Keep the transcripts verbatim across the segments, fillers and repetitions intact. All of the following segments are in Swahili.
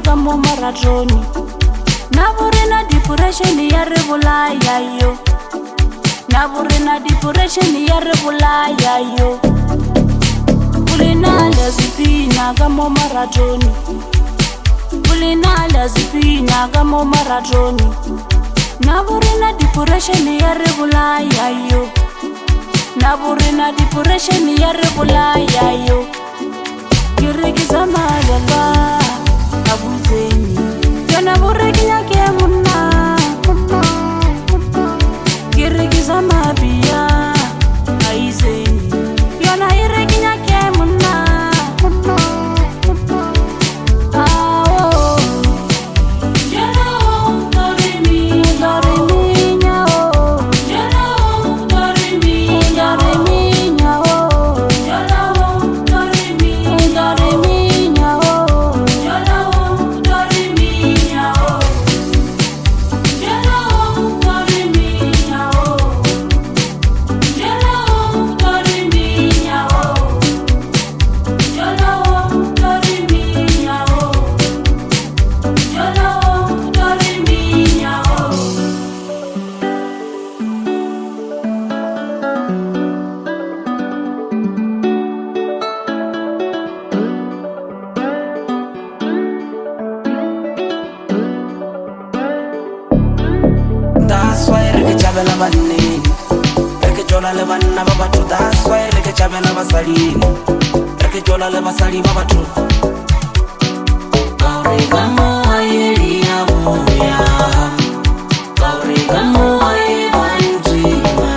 ka mo marathoni na burena depression ya re bolaya yo na burena depression ya re bolaya yo bulina lazipina ka mo marathoni bulina lazipina ka mo marathoni na burena depression ya re bolaya yo na burena depression ya re bolaya yo kirigisa malala abuzeni yana burekinya ke munna kirigisa mabia aizeni yana irekinya ke munna awo yana dorimi dorimi nyao yana dorimi dorimi nyao yana dorimi dorimi nyao yana dorimi nyao yana dorimi nyao yana dorimi nyao yana dorimi nyao yana dorimi nyao. That's why reke chabela banini reke jola le banna ba batho. That's why reke chabela basalini reke jola le basali ba batho. Kaure kamo ayeli ya moya kaure kamo aye banjima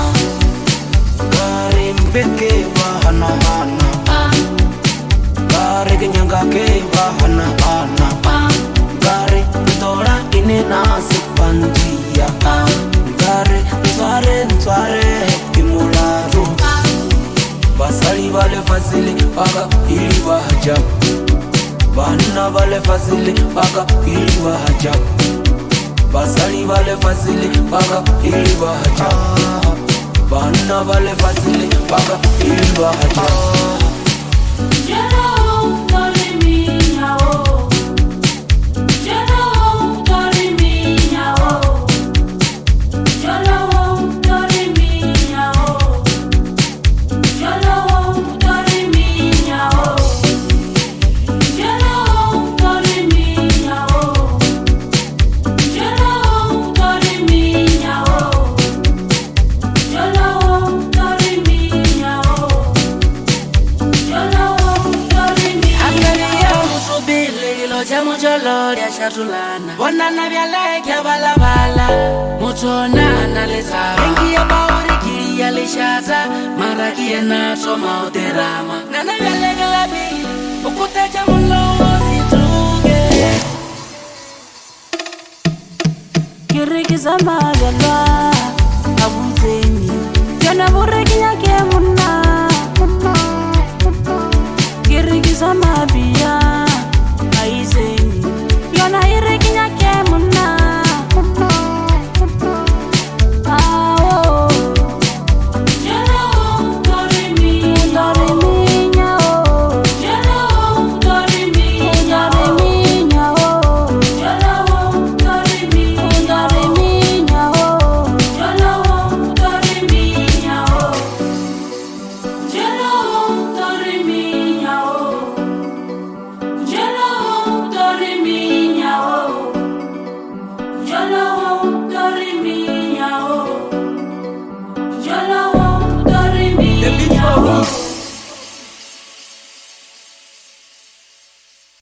kare mpeke wa hana hana kare kenyanga ke wa hana hana kare tola ine nasi pandia kare nzare nzare kimularo basali vale fasili paka ili waja bana vale fasili paka ili waja basali vale fasili paka ili waja bana vale fasili paka ili waja. Bonana vya like ya bala bala mutona na leza engi ya bauri kiri ya leshata maraki ya naso mauterama nana vya like la bi ukutaja mulo situge kirigisa malala